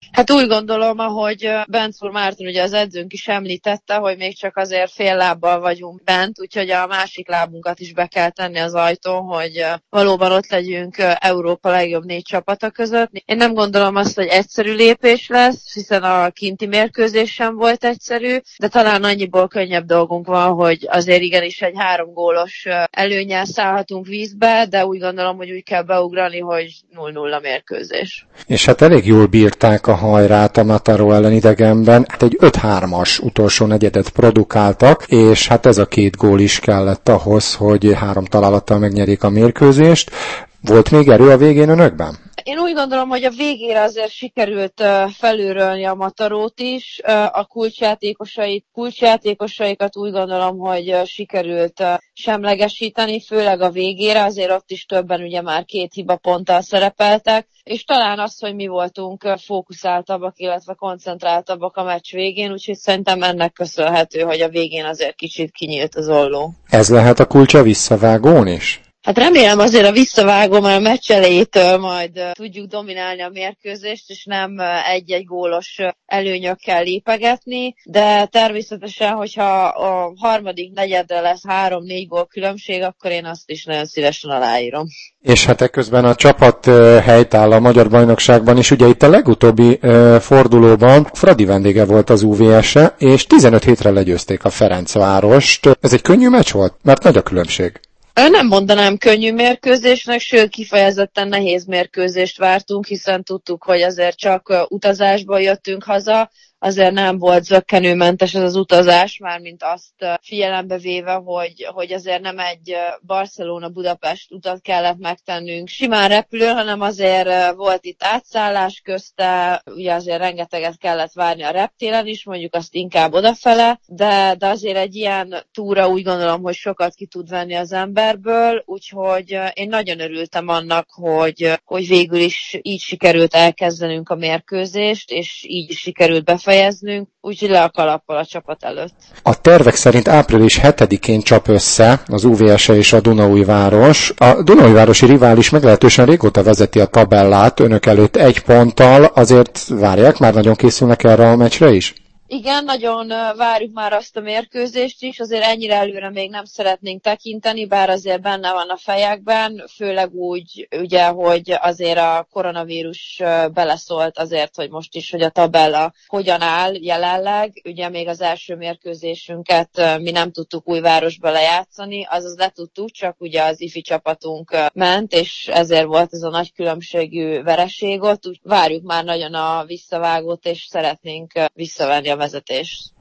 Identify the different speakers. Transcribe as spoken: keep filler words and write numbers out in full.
Speaker 1: Hát úgy gondolom, ahogy Bencúr Márton, ugye az edzőnk is említette, hogy még csak azért fél lábbal vagyunk bent, úgyhogy a másik lábunkat is be kell tenni az ajtón, hogy valóban ott legyünk Európa legjobb négy csapata között. Én nem gondolom azt, hogy egyszerű lépés lesz, hiszen a kinti mérkőzés sem volt egyszerű, de talán annyiból könnyebb dolgunk van, hogy azért igenis egy három gólos előnnyel szállhatunk vízbe, de úgy gondolom, hogy úgy kell beugrani, hogy nulla nulla mérkőzés.
Speaker 2: És hát elég jól bírták a hajrát a Mataró ellen idegenben. Hát egy öt hármas utolsó negyedet produkáltak, és hát ez a két gól is kellett ahhoz, hogy három találattal megnyerjék a mérkőzést. Volt még erő a végén önökben?
Speaker 1: Én úgy gondolom, hogy a végére azért sikerült felülrölni a Matarót is. A kulcsjátékosait, kulcsjátékosaikat úgy gondolom, hogy sikerült semlegesíteni, főleg a végére, azért ott is többen ugye már két hibaponttal szerepeltek, és talán az, hogy mi voltunk fókuszáltabbak, illetve koncentráltabbak a meccs végén, úgyhogy szerintem ennek köszönhető, hogy a végén azért kicsit kinyílt az olló.
Speaker 2: Ez lehet a kulcsa visszavágón is?
Speaker 1: Hát remélem azért a visszavágó már a meccs elejétől majd uh, tudjuk dominálni a mérkőzést, és nem uh, egy-egy gólos uh, előnyökkel lépegetni, de természetesen, hogyha a harmadik negyedre lesz három-négy gól különbség, akkor én azt is nagyon szívesen aláírom.
Speaker 2: És hát ekközben a csapat uh, helytáll a Magyar Bajnokságban is, ugye itt a legutóbbi uh, fordulóban Fradi vendége volt az u vé es-e, és tizenöt hétre legyőzték a Ferencvárost. Ez egy könnyű meccs volt? Mert nagy a különbség.
Speaker 1: Nem mondanám könnyű mérkőzésnek, sőt kifejezetten nehéz mérkőzést vártunk, hiszen tudtuk, hogy azért csak utazásból jöttünk haza, azért nem volt zökkenőmentes ez az utazás, mármint azt figyelembe véve, hogy, hogy azért nem egy Barcelona-Budapest utat kellett megtennünk simán repülő, hanem azért volt itt átszállás közte, ugye azért rengeteget kellett várni a reptéren is, mondjuk azt inkább odafele, de, de azért egy ilyen túra úgy gondolom, hogy sokat ki tud venni az emberből, úgyhogy én nagyon örültem annak, hogy, hogy végül is így sikerült elkezdenünk a mérkőzést, és így is sikerült befejeznünk, fejeznünk, úgyhogy le a kalappal a csapat előtt.
Speaker 2: A tervek szerint április hetedikén csap össze az u vé es-e és a Dunaújváros. A Dunaújvárosi rivális meglehetősen régóta vezeti a tabellát, önök előtt egy ponttal, azért várják, már nagyon készülnek erre a meccsre is?
Speaker 1: Igen, nagyon várjuk már azt a mérkőzést is, azért ennyire előre még nem szeretnénk tekinteni, bár azért benne van a fejekben, főleg úgy, ugye, hogy azért a koronavírus beleszólt azért, hogy most is, hogy a tabella hogyan áll jelenleg. Ugye még az első mérkőzésünket mi nem tudtuk Újvárosba lejátszani, azaz le tudtuk, csak ugye az ifi csapatunk ment, és ezért volt ez a nagy különbségű vereség ott. Úgy várjuk már nagyon a visszavágót, és szeretnénk visszavenni a vezetést.